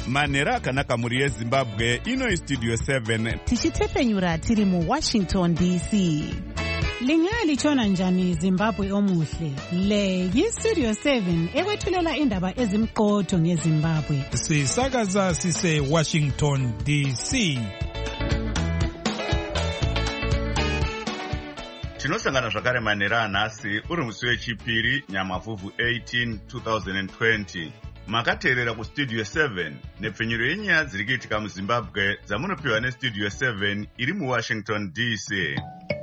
manhero akanaka mhuri yezimbabwe. Ino istudio 7 tichitepenyura tiri muWashington DC. Lingaya lichona njani Zimbabwe omuhle? Le yistudio 7 ekwethulela indaba ezimqotho ngeZimbabwe. Sisakaza sise Washington DC. tinosangana zvakare manhero anhasi uri musi wechipiri nyamavhuvhu 18 2020. makateerera kustudio 7 nepfenyuro yenyaya dziri kuitika muzimbabwe dzamunopiwa nestudio 7 iri muWashington DC.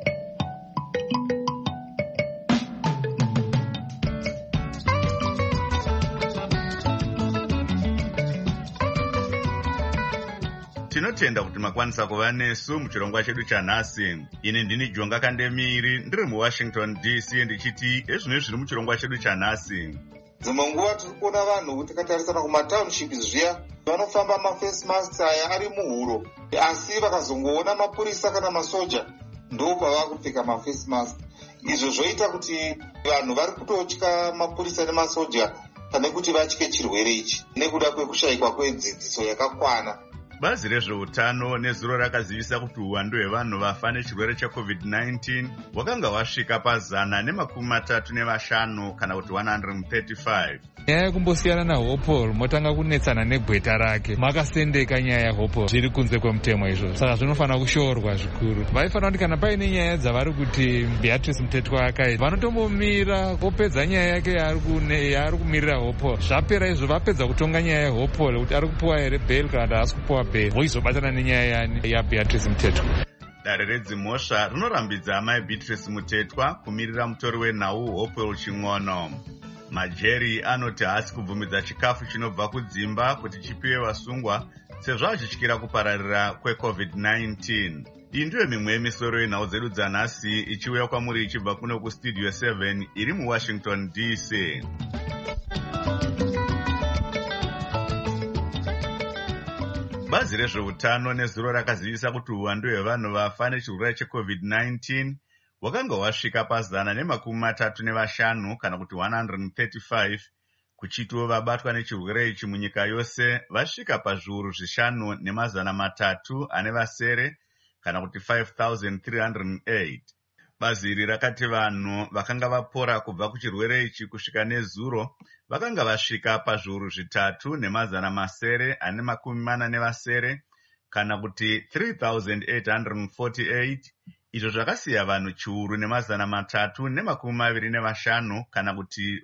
tinotenda kuti makwanisa kuva nesu muchirongwa chedu chanhasi. ini ndini Jonga Kandemiri ndiri muWashington DC ndichiti ezvino zviri muchirongwa chedu chanhasi. dzimwe nguva tiri kuona vanhu tikatarisana kumatownship zviya vanofamba maface masks aya ari muhuro, asi vakazongoona mapurisa kana masoja ndo pava kupfeka maface mask. izvo zvoita kuti vanhu vari kutotya mapurisa nemasoja pane kuti vatye chirwere ichi nekuda kwekushayikwa kwedzidziso yakakwana. bazi rezveutano nezuro rakazivisa kuti uwandu hwevanhu vafa nechirwere cheCovid-19 hwakanga hwasvika pa135 kana kuti 135. nyaya yekumbosiyana naHopol motanga kunetsana negweta rake, makasendeka nyaya yaHopol, zviri kunze kwemutemo izvo, saka zvinofanira kushoorwa zvikuru. vaifanira kuti kana paine nyaya dzavari kuti Beatrice Mtetwa akaita vanotombomira vopedza nyaya yake yaari kumirira Hopol. zvapera izvo vapedza kutonga nyaya yaHopol kuti ari kupiwa here bail kana kuti haasi kupiwa bail, voizobatana nenyaya yaBeatrice Mtetwa. dare redzimhosva rinorambidza amai Beatrice Mtetwa kumirira mutori wenhau Hopol Ching'ono. majeri anoti haasi kubvumidza chikafu chinobva kudzimba kuti chipiwe vasungwa sezvo achityira kupararira kweCovid-19. iyi ndiyo mimwe yemisoro yenhau dzedu dzanhasi ichiuya kwamuri ichibva kuno kustudio 7 iri muWashington DC. bazi rezveutano nezuro rakazivisa kuti uwandu hwevanhu vafa nechirwere cheCovid-19 hwakanga hwasvika pa135 kana kuti 135, kuchitiwo vabatwa nechirwere ichi munyika yose vasvika pazviuru 5,300 kana kuti 5,308. bazi iri rakati vanhu vakanga vapora kubva kuchirwere ichi kusvika nezuro vakanga vasvika pazviuru 3,740 kana kuti 3,848, izvo zvakasiya vanhu chiuru 325 kana kuti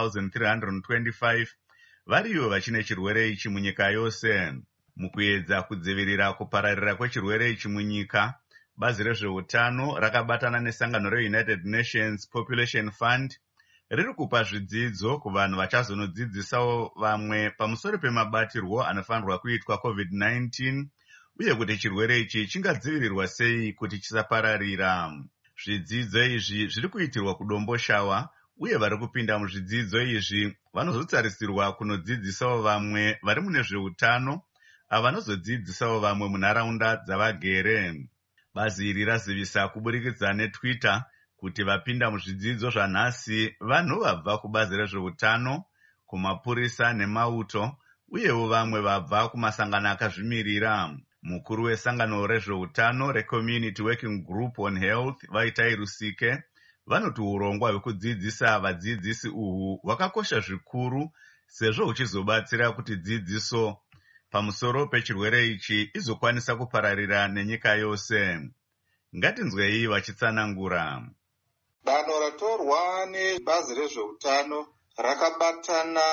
1,325 variyo vachine chirwere ichi munyika yose. mukuedza kudzivirira kupararira kwechirwere ichi munyika, bazi rezveutano rakabatana nesangano reUnited Nations Population Fund riri kupa zvidzidzo kuvanhu vachazonodzidzisawo vamwe pamusoro pemabatirwo anofanirwa kuitwa COVID-19 uye kuti chirwere ichi chingadzivirirwa sei kuti chisapararira. zvidzidzo izvi zviri kuitirwa kudomboshawa uye vari kupinda muzvidzidzo izvi vanozotsarisirwa kunodzidzisawo vamwe vari mune zveutano avanozodzidzisawo vamwe munharaunda dzavagere. bazi iri razivisa kuburikidza neTwitter kuti vapinda muzvidzidzo zvanhasi vanhu vabva kubazi rezveutano, kumapurisa nemauto uyewo vamwe vabva kumasangano akazvimirira. mukuru wesangano rezveutano reCommunity Working Group on Health Vaitai Rusike vanoti urongwa hwekudzidzisa vadzidzisi uhwu hwakakosha zvikuru sezvo huchizobatsira kuti dzidziso pamusoro pechirwere ichi izokwanisa kupararira nenyika yose. ngatinzwei vachitsanangura. danho ratorwa nebazi rezveutano rakabatana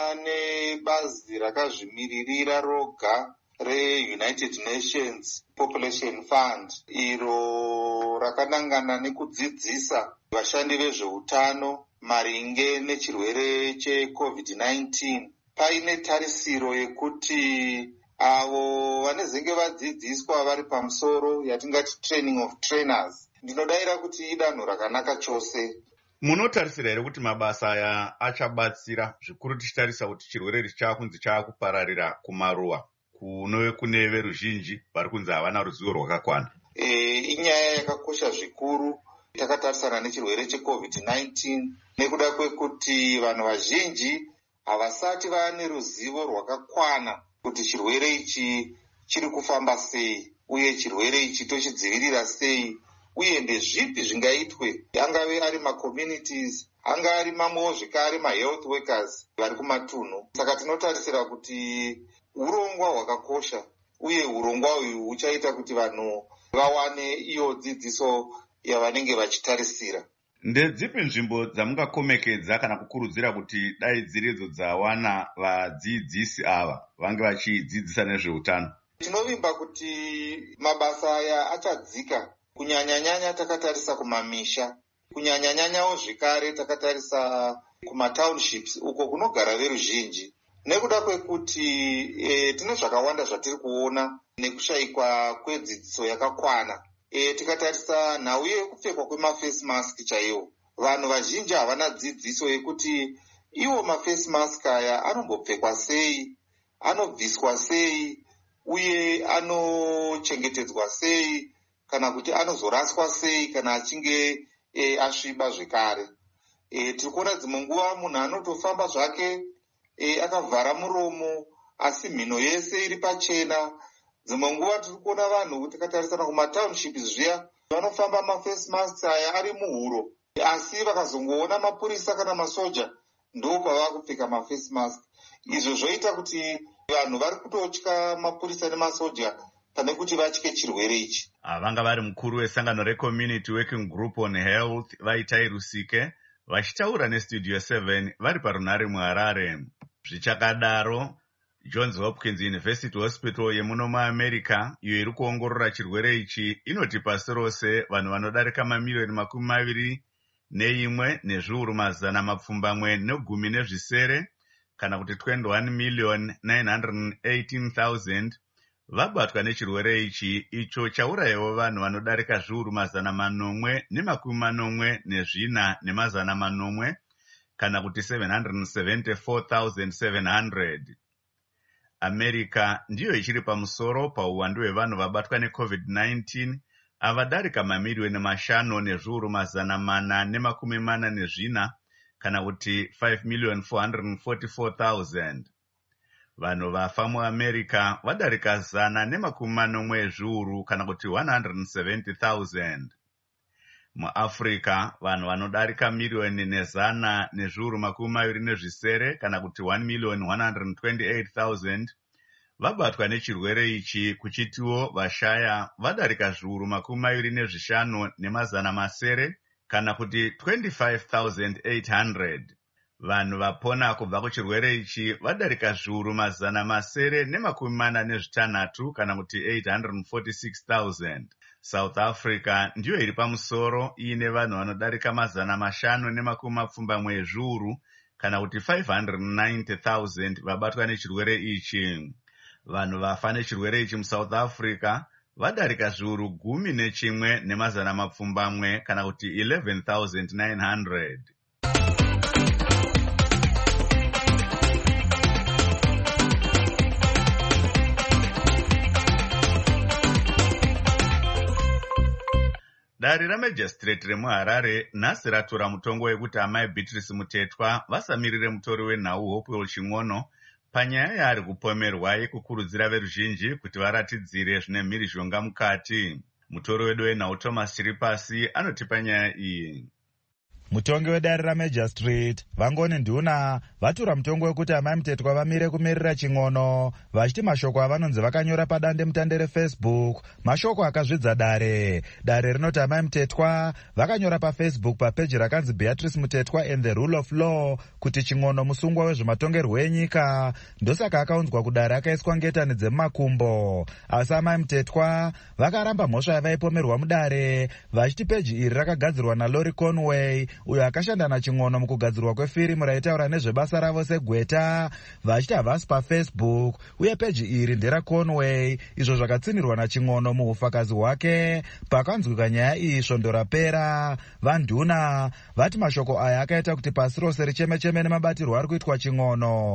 nebazi rakazvimiririra roga reUnited Nations Population Fund iro rakanangana nekudzidzisa vashandi vezveutano maringe nechirwere cheCovid-19. paine tarisiro yekuti avo vanezenge vadzidziswa vari pamusoro yatingati training of trainers. ndinodayira kuti idanho rakanaka chose. munotarisira here kuti mabasa aya achabatsira zvikuru tichitarisa kuti chirwere ichi chaakunzi chaakupararira kumaruwa kunove kune veruzhinji vari kunzi havana ruzivo rwakakwana? inyaya yakakosha zvikuru. takatarisana nechirwere cheCovid-19 nekuda kwekuti vanhu vazhinji havasati vane ruzivo rwakakwana kuti chirwere ichi chiri kufamba sei uye chirwere ichi tochidzivirira sei uye ndezvipi zvingaitwe, angave ari macommunities, anga ari mamwewo zvekare mahealth workers vari kumatunhu. Saka tinotarisira kuti urongwa hwakakosha uye urongwa uyu huchaita kuti vanhu vawane iyo dzidziso yavanenge vachitarisira. Ndedzipi nzvimbo dzamungakomekedza kana kukurudzira kuti dai dziridzo dzawana vadzidzisi ava vange vachidzidzisa nezveutano? Tinovimba kuti mabasa aya achadzika, kunyanya-nyanya takatarisa kumamisha, kunyanya-nyanyawo zvekare takatarisa kumatownships uko kunogara veruzhinji. Nekuda kwekuti tine zvakawanda zvatiri kuona nekushayikwa kwedzidziso yakakwana. Tikatarisa nhau yekupfekwa kwemafesi mask chaiwo, vanhu vazhinji havana dzidziso yekuti iwo mafesi mask aya anombopfekwa sei, anobviswa sei uye anochengetedzwa sei, kana kuti anozoraswa sei kana achinge asviba zvekare. Tiri kuona dzimwe nguva munhu anotofamba zvake akavhara muromo asi mhino yese iri pachena. Dzimwe nguva tiri kuona vanhu tikatarisana kumatownships zviya vanofamba mafesi masks aya ari muhuro, asi vakazongoona mapurisa kana masoja ndo pavakupfeka mafesi mask. Izvo zvoita kuti vanhu vari kutotya mapurisa nemasoja pane kuti vatye chirwere ichi. Vanga vari mukuru wesangano reCommunity Working Group on Health Vaitai Rusike vachitaura neStudio 7 vari parunhare muHarare. Zvichakadaro, Johns Hopkins University Hospital yemuno muAmerica iyo iri kuongorora chirwere ichi inoti pasi rose vanhu vanodarika mamiliyoni 21,918,000 kana kuti 21,918,000 vabatwa nechirwere ichi, icho chaurayawo vanhu vanodarika 8,4 kana kuti 774,700. America ndiyo ichiri pamusoro pauwandu hwevanhu vabatwa neCovid-19 avadarika mamiliyoni 5,444,000 kana kuti 5,444,000. Vanhu vafa muAmerica vadarika 140,000 kana kuti 170,000. MuAfrica vanhu vanodarika miliyoni 120,000 kana kuti 1,128,000 vabatwa nechirwere ichi, kuchitiwo vashaya vadarika 25,500 kana kuti 25,800. Vanhu vapona kubva kuchirwere ichi vadarika 146,000 kana kuti 846,000. South Africa ndiyo iri pamusoro iine vanhu vanodarika 570,000 kana kuti 590,000 vabatwa nechirwere ichi. Vanhu vafa nechirwere ichi muSouth Africa vadarika 11,100 kana kuti 11,900. Dare ramajistrate remuHarare nhasi ratora mutongo wekuti amai Beatrice Mutetwa vasamirire mutori wenhau Hopewell Ching'ono panyaya yaari kupomerwa yekukurudzira veruzhinji kuti varatidzire zvine mhirizhonga mukati. Mutori wedu wenhau Thomas Chiripasi anotipa nyaya iyi. Mutongi wedare ramajistrate Vangoni Nduna vatura mutongo wekuti amai Mutetwa vamire kumirira Ching'ono, vachiti mashoko avanonzi vakanyora padande mutande reFacebook mashoko akazvidza dare. Dare rinoti amai Mutetwa vakanyora paFacebook papeji rakanzi Beatrice Mutetwa and the Rule of Law kuti Ching'ono musungwa wezvematongerwo enyika, ndosaka akaunzwa kudare akaiswa ngetani dzemumakumbo. Asi amai Mutetwa vakaramba mhosva yavaipomerwa mudare, vachiti peji iri rakagadzirwa naLaurie Conway uyo akashanda naChing'ono mukugadzirwa kwefirimu raitaura nezvebasa ravo segweta, vachiti havasi paFacebook uye peji iri nderaConway, izvo zvakatsinirwa naChing'ono muufakazi hwake. Pakanzwika nyaya iyi svondo rapera. VaNduna vati mashoko aya akaita kuti pasi rose richeme-cheme nemabatirwo ari kuitwa Ching'ono.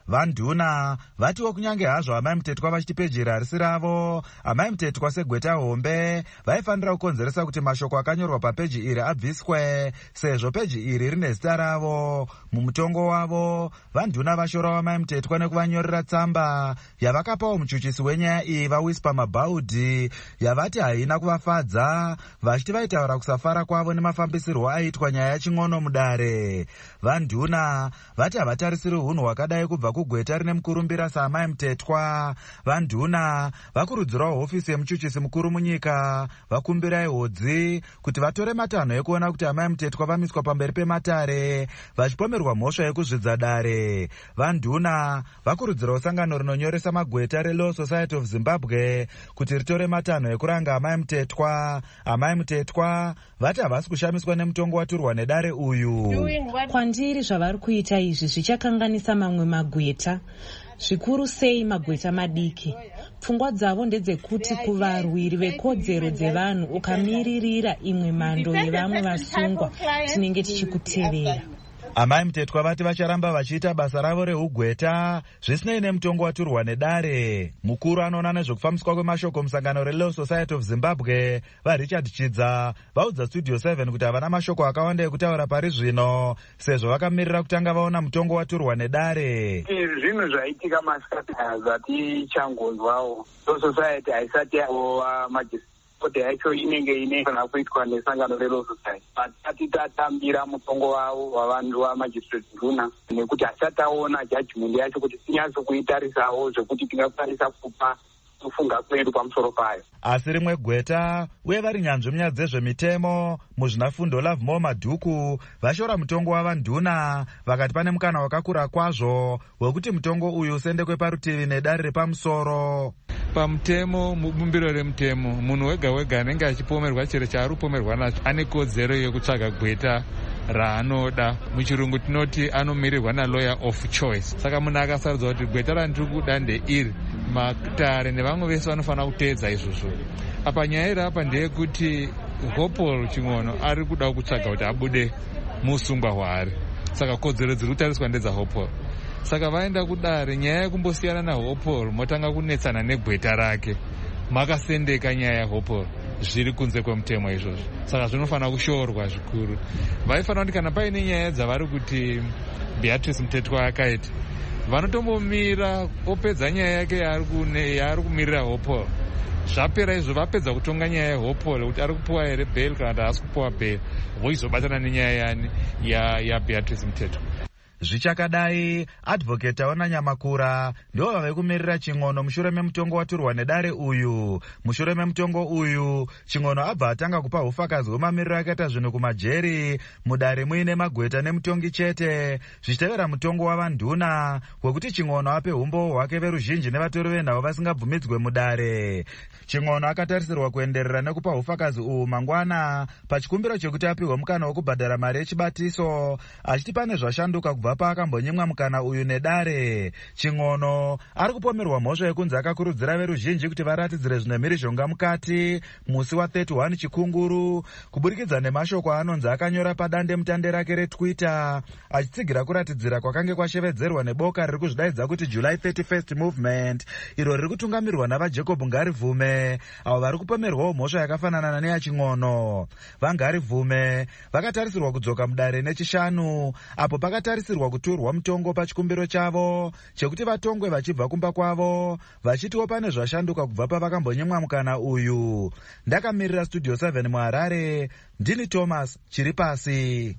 Vanduna vatiwo kunyange hazvo amai mutetwa vachiti peji iri harisi ravo, amai mutetwa segweta hombe vaifanira kukonzeresa kuti mashoko akanyorwa papeji iri abviswe, sezvo peji iri rine zita ravo. Mumutongo wavo, vanduna vashorawo amai mutetwa nekuvanyorera tsamba yavakapawo muchuchisi wenyaya iyi vaWhisper Mabaudi, yavati haina kuvafadza, vachiti vaitaura kusafara kwavo nemafambisirwo aiitwa nyaya yaching'ono mudare. Vanduna vati havatarisiri unhu hwakadai kubva kugweta rine mukurumbira saamai mutetwa. Vanduna vakurudzirawo hofisi yemuchuchisi mukuru munyika vakumbirai hodzi kuti vatore matanho ekuona kuti amai mutetwa vamiswa pamberi pematare vachipomerwa mhosva yekuzvidza dare. Vanduna vakurudzirawo sangano rinonyoresa magweta reLaw Society of Zimbabwe kuti ritore matanho ekuranga amai mutetwa. Amai mutetwa vati havasi kushamiswa nemutongo waturwa nedare uyu. Kwandiri zvavari kuita izvi zvichakanganisa mamwe magweta, zvikuru sei magweta madiki. Pfungwa dzavo ndedzekuti kuvarwiri vekodzero dzevanhu ukamiririra imwe mhando yevamwe vasungwa tinenge tichikutevera. Amai mutetwa vati vacharamba vachiita basa ravo reugweta zvisinei nemutongo waturwa nedare. Mukuru anoona nezvekufambiswa kwemashoko musangano reLaw Society of Zimbabwe vaRichard Chidza vaudza Studio 7 kuti havana mashoko akawanda ekutaura pari zvino, sezvo vakamirira kutanga vaona mutongo waturwa nedare. Zvinhu zvaitika masikati zvati changonzwawo, Law Society haisati yava majisitiri kuti yacho inenge inefana kuitwa nesangano reLaw Society. Ati tatambira mutongo wavo wavanhu vamajistrate nduna nekuti hasati aona judgment yacho kuti tinyatso kuitarisawo zvekuti tingakwanisa kupa kufunga kwedu pamusoro payo. Asi rimwe gweta uye vari nyanzvi munyaya dzezvemitemo muzvinafundo Lovemore Madhuku vashora mutongo wavanduna vakati pane mukana wakakura kwazvo wekuti mutongo uyu usendekwe parutivi nedare repamusoro. Pamutemo, mubumbiro remutemo, munhu wega wega anenge achipomerwa chero chaaripomerwa nacho ane kodzero yekutsvaga gweta raanoda. Muchirungu tinoti anomirirwa nalawyer of choice. Saka munhu akasarudza kuti gweta randiri kuda ndeiri, matare nevamwe vese vanofanira kuteedza izvozvo. Apa nyaya iri apa ndeyekuti Hopewell Ching'ono ari kuda kutsvaga kuti abude musungwa hwaari, saka kodzero dziri kutariswa ndedzaHopewell. Saka vaenda kudare, nyaya yekumbosiyana naHopewell motanga kunetsana negweta rake, makasendeka nyaya yaHopewell, zviri kunze kwemutemo izvozvo. Saka zvinofanira kushoorwa zvikuru. Vaifanira kuti kana paine nyaya dzavari kuti Beatrice Mutetwa akaita, vanotombomira opedza nyaya yake yaari kumirira Hopewell. Zvapera izvo vapedza kutonga nyaya yaHopewell kuti ari kupuwa here bail kana kuti haasi kupuwa bail, voizobatana nenyaya yani yaBeatrice Mutetwa. Zvichakadai, advocate Aona Nyamakura ndivo vave kumirira Ching'ono mushure memutongo waturwa nedare uyu. Mushure memutongo uyu, Ching'ono abva atanga kupa hufakazi hwemamiriro akaita zvinhu kumajeri mudare muine magweta nemutongi chete, zvichitevera mutongo wavanduna wekuti Ching'ono ape umbowo hwake veruzhinji nevatori venhau vasingabvumidzwe mudare. Ching'ono akatarisirwa kuenderera nekupa hufakazi uhu mangwana pachikumbiro chekuti apiwe mukana wokubhadhara mari yechibatiso, achiti pane zvashanduka kubva paakambonyimwa mukana uyu nedare. Ching'ono ari kupomerwa mhosva yekunzi akakurudzira veruzhinji kuti varatidzire zvine mhirizhonga mukati musi wa31 Chikunguru kuburikidza nemashoko anonzi akanyora padande mutande rake reTwitter achitsigira kuratidzira kwakange kwashevedzerwa neboka riri kuzvidaidza kuti July 31st Movement, iro riri kutungamirwa navaJacob Ngarivhume, avo vari kupomerwawo mhosva yakafanana neyaChing'ono. VaNgarivhume vakatarisirwa kudzoka mudare nechishanu apo pakatarisirwa kuturwa mutongo pachikumbiro chavo chekuti vatongwe vachibva kumba kwavo, vachitiwo pane zvashanduka kubva pavakambonyimwa mukana uyu. Ndakamirira Studio 7 muHarare, ndini Thomas Chiripasi.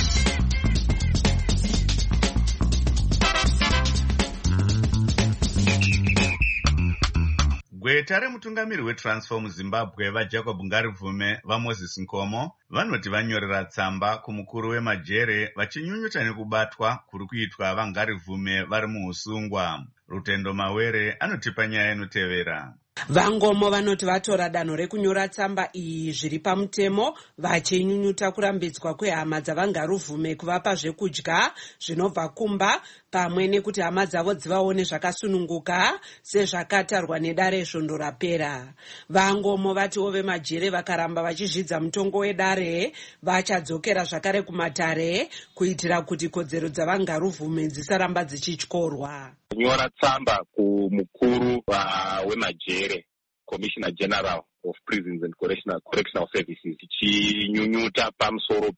Gweta remutungamiri weTransform Zimbabwe vaJacob Ngarivhume vaMoses Nkomo vanoti vanyorera tsamba kumukuru wemajere vachinyunyuta nekubatwa kuri kuitwa vaNgarivhume vari muusungwa. Rutendo Mawere anotipa nyaya inotevera. Vangomo vanoti vatora danho rekunyora tsamba iyi zviri pamutemo, vachinyunyuta kurambidzwa kwehama dzavangaruvume kuvapa zvekudya zvinobva kumba, pamwe nekuti hama dzavo dzivaone zvakasununguka sezvakatarwa nedare svondo rapera. Vangomo vatiwo vemajere vakaramba vachizvidza mutongo wedare vachadzokera zvakare kumatare kuitira kuti kodzero dzavangaruvume dzisaramba dzichityorwa. Nyora tsamba kumukuru wemajere, Commissioner General of Prisons and Correctional Services, tichinyunyuta pamusoro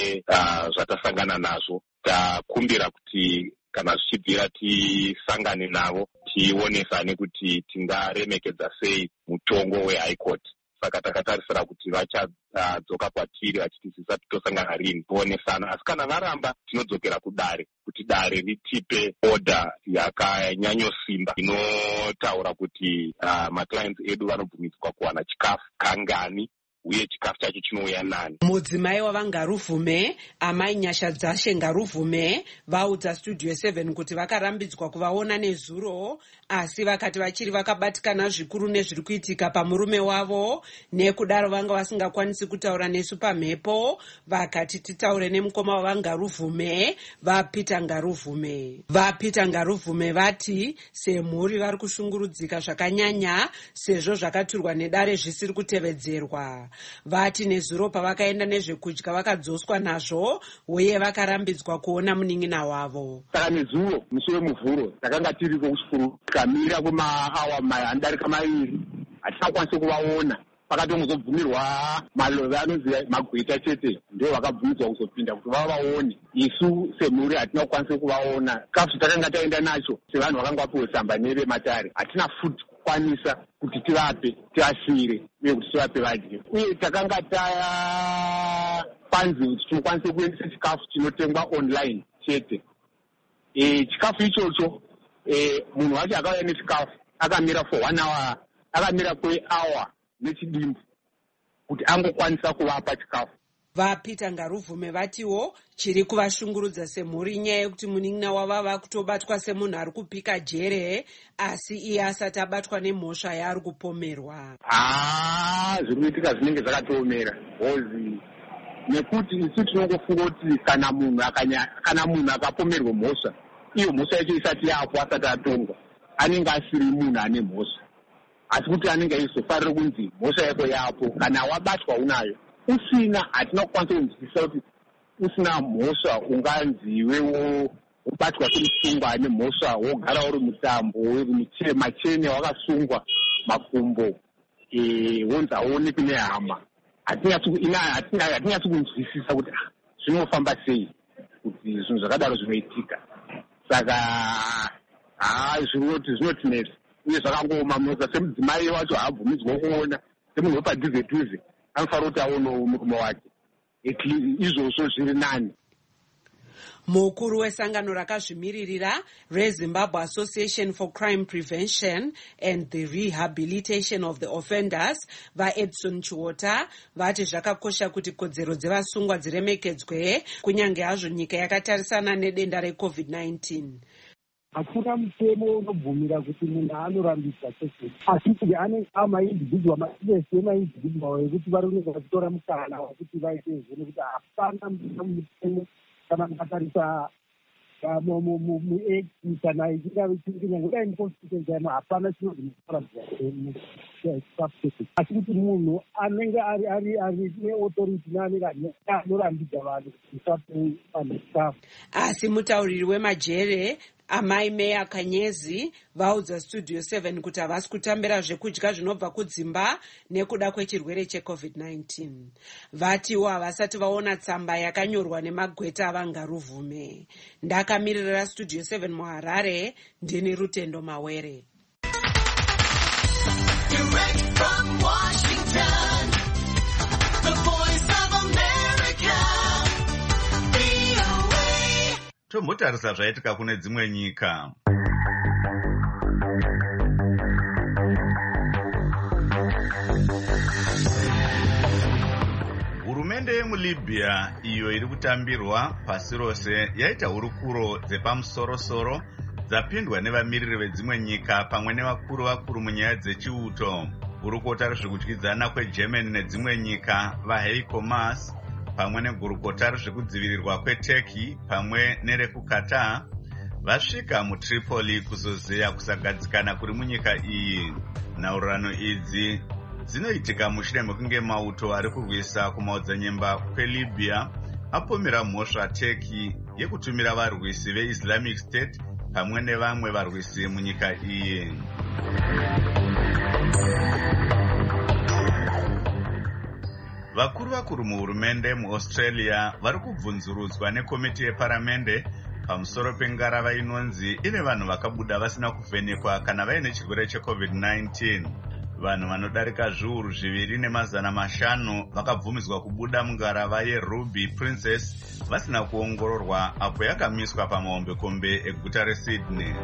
zvatasangana nazvo. Takumbira kuti kana zvichibvira tisangane navo tionesane kuti tingaremekedza sei mutongo weHigh Court. Saka takatarisira kuti vachadzoka kwatiri vachitisisa tosangana rini kuonesana, asi kana varamba tinodzokera kudare kuti dare ritipe order yakanyanyosimba inotaura kuti maclients edu vanobvumidzwa kuwana chikafu kangani uye chikafu chacho chinouya nani. Mudzimai wavangaruvume amai Nyashadzashe Ngaruvume vaudza Studio 7 kuti vakarambidzwa kuvaona nezuro, asi vakati vachiri vakabatikana zvikuru nezviri kuitika pamurume wavo, nekudaro vanga vasingakwanisi kutaura nesu pamhepo, vakati titaure nemukoma wavangaruvume vaPeter Ngaruvume. VaPeter Ngaruvume vati semhuri vari kushungurudzika zvakanyanya sezvo zvakaturwa nedare zvisiri kutevedzerwa. Vati nezuro pavakaenda nezvekudya vakadzoswa nazvo uye vakarambidzwa kuona munin'ina wavo. Saka nezuro musi wemuvhuro takanga tiri kuchikuru tikamira kwemaawa anodarika 2 hatisakwanisi kuvaona. Pakatongozobvumirwa malove anonzi magweta chete ndio vakabvumidzwa kuzopinda kuti vavaone. Isu semhuri hatina kukwanisa kuvaona. Chikafu takanga taenda nacho sevanhu vakanga vapiwe tsamba nevematare hatina futi kukwanisa kuti tivape tiasire uye kuti tivape vadye. Uye takanga panzi kuti tinokwanisa kuendesa chikafu chinotengwa online chete. Chikafu ichocho munhu wacho akauya nechikafu akamira for 1 hour, akamira kwe-hour nechidimbu kuti angokwanisa kuvapa chikafu. VaPeter Ngaruvume vatiwo chiri kuvashungurudza semhuri inyaya yekuti munin'ina wavo ava kutobatwa semunhu ari kupika jere, asi iye asati abatwa nemhosva yaari kupomerwa. Zviri kuitika zvinenge zvakatoomera hozi, nekuti isu tinongofunga kuti kana munhu akapomerwa mhosva, iyo mhosva yacho isati yapo asati atongwa, anenge asiri munhu ane mhosva. Asi kuti anenge aizofarira kunzi mhosva yako yapo, kana wabatwa unayo. Usina hatina kukwanisa kunzwisisa kuti usina mhosva unganziwe wobatwa semusungwa ane mhosva wogara uri mutambo macheni wakasungwa makumbo wonzi aonekwi nehama. Hatinyatsi kunzwisisa kuti zvinofamba sei kuti zvinhu zvakadaro zvinoitika. Saka zvinotinesa uye zvakangoma munoza semudzimai wacho haabvumidzwa kuona, semunhu wepadhuze anofanira kuti aonewo murume wake. Izvozvo zviri nani. Mukuru wesangano rakazvimiririra reZimbabwe Association for Crime Prevention and the Rehabilitation of the Offenders, vaEdson Chiwota, vati zvakakosha kuti kodzero dzevasungwa dziremekedzwe kunyange hazvo nyika yakatarisana nedenda reCovid-19. Hakuna mutemo unobvumira kuti munhu anorambisa chete, asi kuti anenge amaindividual maindividual ekuti varoneka vachitora mukana wekuti vaite izvo, nekuti hapana mutemo kana mukatarisa muact kana ichingave chinginyange kudai muconstitution chano hapana chinonzi asi kuti munhu anenge ari neauthority neanenge anorambidza vanhu kuti vape vanhu chikafu. Asi mutauriri wemajere amai Meya Kanyezi vaudza Studio 7 kuti havasi kutambira zvekudya zvinobva kudzimba nekuda kwechirwere cheCovid-19. Vatiwo havasati vaona tsamba yakanyorwa nemagweta avangaruvume. Ndakamirira Studio 7 muHarare, ndini Rutendo Mawere. Direct from Washington, the voice of America, VOA. Tombotarisa zvaitika kune dzimwe nyika. Hurumende yemuLibya iyo iri kutambirwa pasi rose yaita hurukuro dzepamusoro-soro dzapindwa nevamiriri vedzimwe nyika pamwe nevakuru munyaya dzechiuto. Gurukota rezvekudyidzana kweGermany nedzimwe nyika vaHeiko Maas pamwe negurukota rezvekudzivirirwa kweTurkey pamwe nerekuQatar vasvika muTripoli kuzozeya kusagadzikana kuri munyika iyi. Nhaurirano idzi dzinoitika mushure mekunge mauto ari kurwisa kumaodzanyemba kweLibya apomera mhosva Turkey yekutumira varwisi veIslamic State pamwe nevamwe varwisi munyika iyi. Vakuru muhurumende muAustralia vari kubvunzurudzwa nekomiti yeparamende pamusoro pengarava inonzi ine vanhu vakabuda vasina kuvhenekwa kana vaine chirwere cheCovid-19. Vanhu vanodarika zviuru 2,500 vakabvumidzwa kubuda mungarava yeRuby Princess vasina kuongororwa apo yakamiswa pamahombekombe eguta reSydney.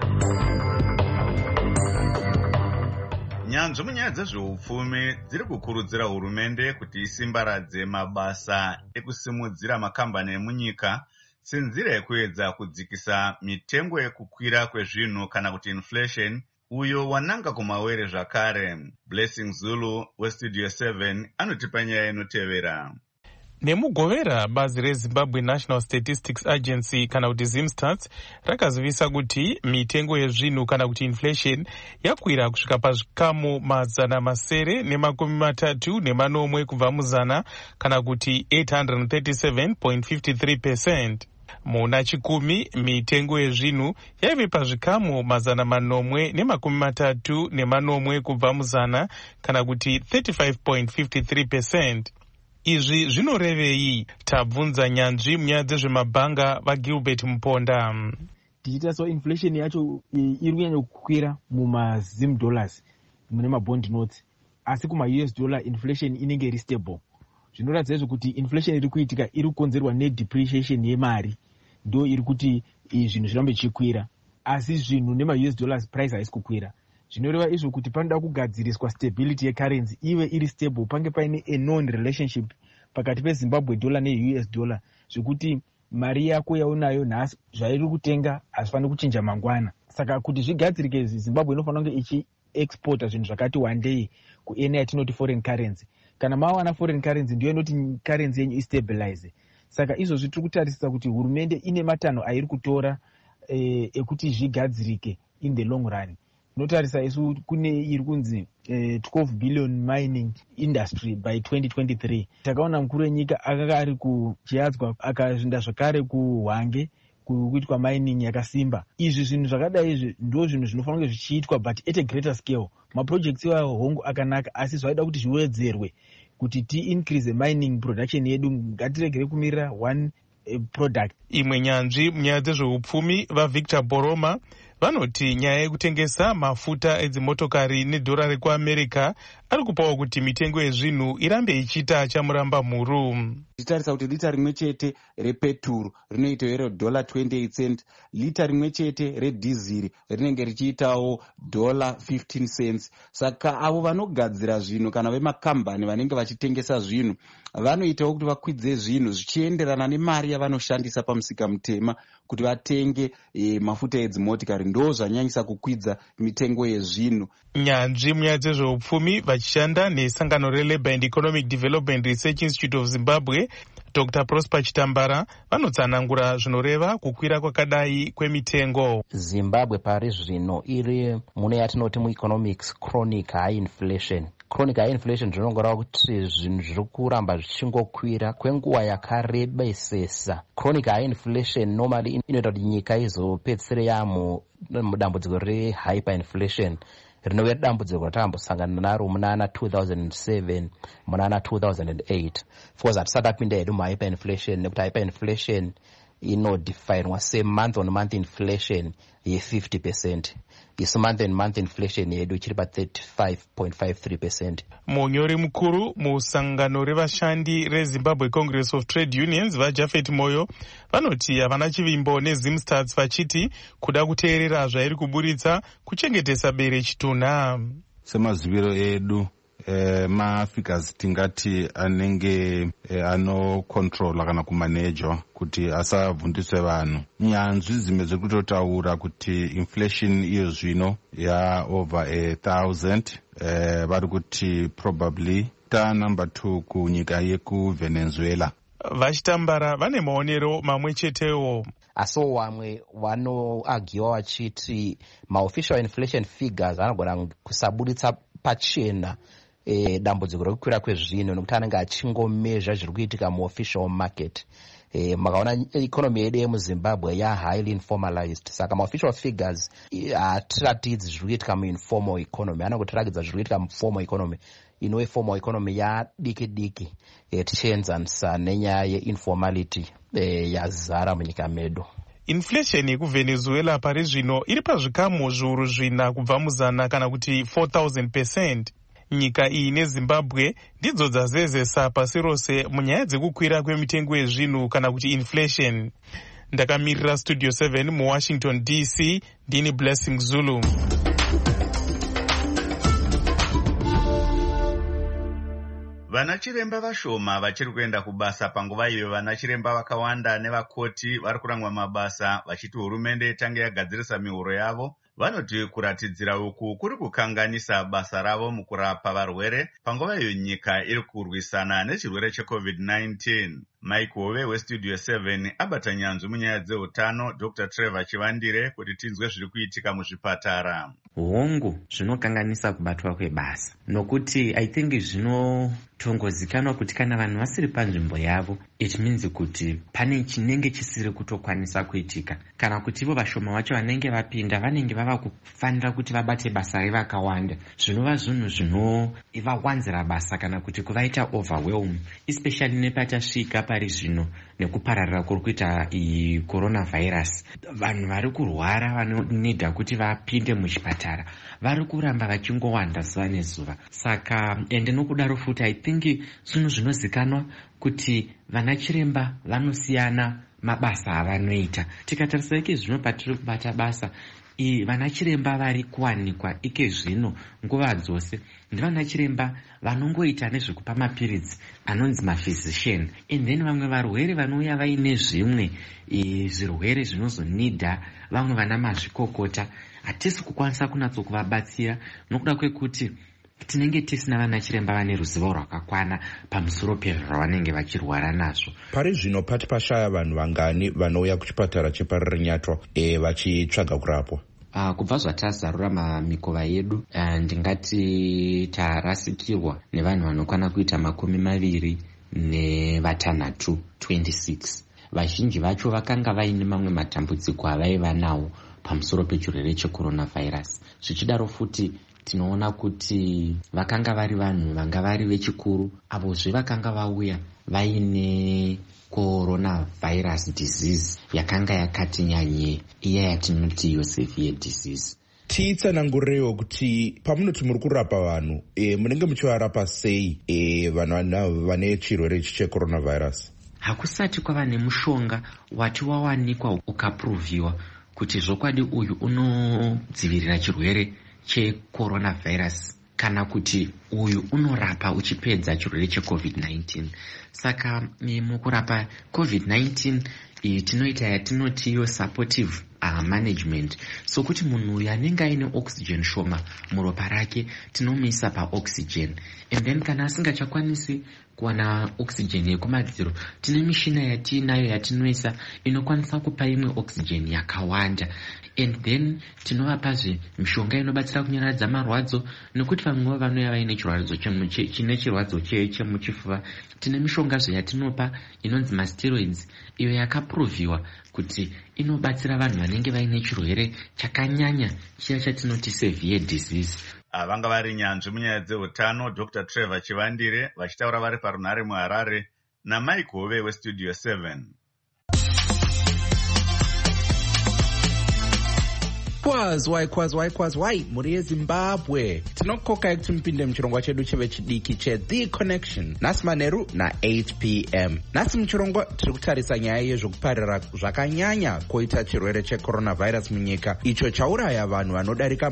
Nyanzvi munyaya dzezveupfumi dziri kukurudzira hurumende kuti isimbaradze mabasa ekusimudzira makambani emunyika senzira yekuedza kudzikisa mitengo yekukwira kwezvinhu kana kuti inflation, uyo wananga kumawere zvakare. Blessing Zulu weStudio 7 anotipa nyaya inotevera. Nemugovera, bazi reZimbabwe National Statistics Agency kana kuti ZimStats rakazivisa kuti mitengo yezvinhu kana kuti inflation yakwira kusvika pazvikamu 934 kubva muzana kana kuti 837.53%. Muna chikumi mitengo yezvinhu yaive pazvikamu 934 kubva muzana kana kuti 35.53%. Izvi zvinorevei? Tabvunza nyanzvi munyaya dzezvemabhanga vaGilbert Muponda. Tichita so inflation yacho iri kunyanya kukwira mumazim dollars mune mabond notes, asi kuma-US dollar inflation inenge iri stable. Zvinoratidza izvo kuti inflation iri kuitika iri kukonzerwa nedepreciation yemari, ndo iri kuti zvinhu zvirambe chikwira, asi zvinhu nema-US dollars price haisi kukwira. Zvinoreva izvo kuti panoda kugadziriswa stability yecurrency ive iri stable, pange paine a known relationship pakati peZimbabwe dollar neUS dollar, zvekuti mari yako yaunayo nhasi zvairi kutenga hazvifaniri kuchinja mangwana. Saka kuti zvigadzirike, Zimbabwe inofanira kunge ichiexporta zvinhu zvakati wandei kuene yatinoti foreign currency. Kana mawana foreign currency ndiyo inoti currency yenyu istabilize. Saka izvozvi tiri kutarisisa kuti hurumende ine matanho airi kutora ekuti zvigadzirike in the long run. Notarisa isu kune iri kunzi 12 billion mining industry by 2023. Takaona mukuru wenyika akanga ari kuchiadzwa akazvinda zvakare kuHwange kuitwa mining yakasimba. Izvi zvinhu zvakadai izvi ndo zvinhu zvinofanira zvichiitwa but at a greater scale. Maprojects iwayo hongu akanaka, asi zvaida kuti zviwedzerwe kuti ti-increase mining production yedu, ngatiregere kumirira one product. Imwe nyanzvi munyaya dzezveupfumi vaVictor Boroma vanoti nyaya yekutengesa mafuta edzimotokari nedhora rekuAmerica ari kupawo kuti mitengo yezvinhu irambe ichiita chamuramba mhuru. Titarisa kuti lita rimwe chete repeturu rinoita $28 cents, lita rimwe chete redhiziri rinenge richiitawo $15 cents. Saka avo vanogadzira zvinhu kana vemakambani vanenge vachitengesa zvinhu vanoitawo kuti vakwidze zvinhu zvichienderana nemari yavanoshandisa pamusika mutema kuti vatenge mafuta edzimotikari, ndo zvanyanyisa kukwidza mitengo yezvinhu. Nyanzvi munyaya dzezveupfumi vachishanda nesangano reLabour and Economic Development Research Institute of Zimbabwe, Dr. Prosper Chitambara vanotsanangura zvinoreva kukwira kwakadai kwemitengo. Zimbabwe pari zvino iri mune yatinoti mueconomics chronic high inflation. Chronic high inflation zvinongoreva kuti zvinhu zviri kuramba zvichingokwira kwenguva yakarebesesa. Chronic high inflation normally inoita kuti nyika izopedzisire yamo mudambudziko rehyperinflation rinova dambudziko ratambosangana naro munana 2007 munana 2008. Of course hatisati tapinda hedu muhyperinflation nekuti hyperinflation inodefinwa semonth on month inflation ye50%. Isu month on month inflation yedu ichiri pa35.53%. Munyori mukuru musangano revashandi reZimbabwe Congress of Trade Unions vaJafet Moyo vanoti havana chivimbo neZimStats vachiti kuda kuteerera zvairi kuburitsa kuchengetesa bere chitunha. Semaziviro edu mafigures tingati anenge anocontrola kana kumanejwa kuti asavhundiswe vanhu. Nyanzvi dzimwe dzekutotaura kuti inflation iyo zvino over 1,000, vari kuti probably number 2 kunyika yekuvenezuela. Vachitambara vane maonero mamwe chetewo. Aso vamwe vanoagiwa vachiti maofficial inflation figures anogona kusabuditsa pachena dambudziko rekukwira kwezvinhu nekuti anenge achingomezva zviri kuitika muofficial market. Makaona economy yedu yemuZimbabwe highly informalized, saka maofficial figures hatiratidzi zviri kuitika muinformal economy, anotiratidza zviri kuitika muformal economy. Inove formal economy diki diki tichienzanisa nenyaya yeinformality yazara munyika medu. Inflation yekuvenezuela pari zvino iri pazvikamu zviuru 4 kubva muzana kana kuti 4,000%. Nyika iyi neZimbabwe ndidzo dzazezesa pasi rose munyaya dzekukwira kwemitengo yezvinhu kana kuti inflation. Ndakamirira Studio 7 muWashington DC, ndini Blessing Zulu. Vanachiremba vashoma vachiri kuenda kubasa panguva iyo vanachiremba vakawanda nevakoti vari kurangwa mabasa vachiti hurumende itange yagadzirisa mihoro yavo. Vanoti kuratidzira uku kuri kukanganisa basa ravo mukurapa varwere panguva iyo nyika iri kurwisana nechirwere cheCovid-19. Mike Hove weStudio 7 abata nyanzvi munyaya dzeutano Dr. Trevor Chivandire kuti tinzwe zviri kuitika muzvipatara. Hongu zvinokanganisa kubatwa kwebasa nokuti I think zvinotongozikanwa kuti kana vanhu vasiri panzvimbo yavo it means kuti pane chinenge chisiri kutokwanisa kuitika, kana kuti ivo vashoma vacho vanenge vapinda vanenge vava kufanira kuti vabate basa revakawanda, zvinova zvinhu zvinovawanzira basa kana kuti kuvaita overwhelm, especially nepachasvika pari zvino nekupararira kuri kuita coronavirus. Vanhu vari kurwara vanonidha kuti vapinde muchipatara vari kuramba vachingowanda zuva nezuva. Saka ende nokudaro futi I think zvinhu zvinozikanwa kuti vanachiremba vanosiyana mabasa avanoita. Tikatarisa ike zvino patiri kubata basa vanachiremba vari kuwanikwa ike zvino nguva dzose ndivanachiremba vanongoita nezvekupa mapiritsi anonzi maphysician, and then vamwe varwere vanouya vaine zvimwe zvirwere zvinozonidha vamwe vana mazvikokota. Hatisi kukwanisa kunatsokuvabatsira nokuda kwekuti tinenge tisina vanachiremba vane ruzivo rwakakwana pamusoro pezvavanenge vachirwara nazvo. Pari zvino pati pashaya vanhu vangani vanouya kuchipatara cheParirenyatwa vachitsvaga kurapwa? Kubva zvatazarura mamikova yedu ndingati tarasikirwa nevanhu vanokwana kuita 26. Vazhinji vacho vakanga vaine mamwe matambudziko avaiva nawo pamusoro pechirwere cheCoronavirus. Zvichidaro futi tinoona kuti vakanga vari vanhu vanga vari vechikuru avozve vakanga vauya vaine coronavirus disease yakanga yakati nyanye, iya yatinoti severe disease. Titsanangurewo kuti pamunoti muri kurapa vanhu munenge muchivarapa sei vanhu vane chirwere ichi checoronavirus? Hakusati kwava nemushonga wati wawanikwa ukapruviwa kuti zvokwadi uyu unodzivirira chirwere checoronavirus kana kuti uyu unorapa uchipedza chirwere cheCovid-19. Saka mukurapa COVID-19 tinoita yatinoti supportive management, so kuti munhu uyu anenge aine oxygen shoma muropa rake tinomuisa paoxygen, and then kana asingachakwanisi kuwana oxygen yekumadziro tine mishina yatinayo yatinoisa inokwanisa kupa imwe oxygen yakawanda, and then tinovapazve mishonga inobatsira kunyaradza marwadzo nekuti vamwe vanouya vaine chirwadzo chine chirwadzo chemuchifuva. Tine mishongazve yatinopa inonzi masteroids iyo yakapruviwa kuti inobatsira vanhu vanenge vaine chirwere chakanyanya chiya chatinoti severe disease. Vanga vari nyanzvi munyaya dzeutano Dr. Trevor Chivandire vachitaura vari parunhare muHarare naMike Hove weStudio 7. waikwazi mhuri yezimbabwe. Tinokokai kuti mupinde muchirongwa chedu chevechidiki cheThe Connection nhasi manheru na8 p.m. nhasi muchirongwa tiri kutarisa nyaya yezvokuparira zvakanyanya koita chirwere checoronavirus munyika, icho chauraya vanhu vanodarika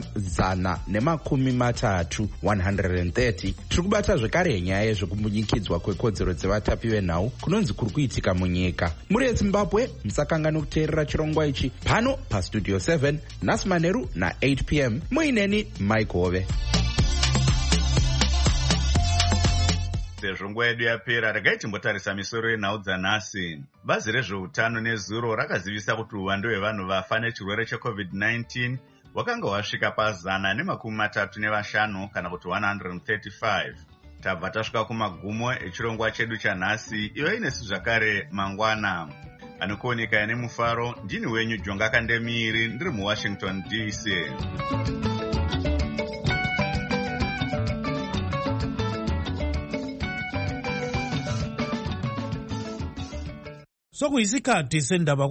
130, 130. Tiri kubata zvekare nyaya yezvokumunyikidzwa kwekodzero dzevatapi venhau kunonzi kuri kuitika munyika. Muri yezimbabwe musakangani kuteerera chirongwa ichi pano pastudio 7 nhasi manheru na8 p.m. muineni Mike Hove. sezvo nguva yedu yapera, regai timbotarisa misoro yenhau dzanhasi. Bazi rezveutano nezuro rakazivisa kuti uwandu hwevanhu vafa nechirwere cheCovid-19 wakanga wasvika pa135 kana kuti 135. Tabva tasvika kumagumo echirongwa chedu chanhasi, iyo inesu zvakare mangwana. Anokuoneka ine mufaro, ndini wenyu Jonga Kandemiri, ndiri muWashington DC. Sokuyisikhathi sendaba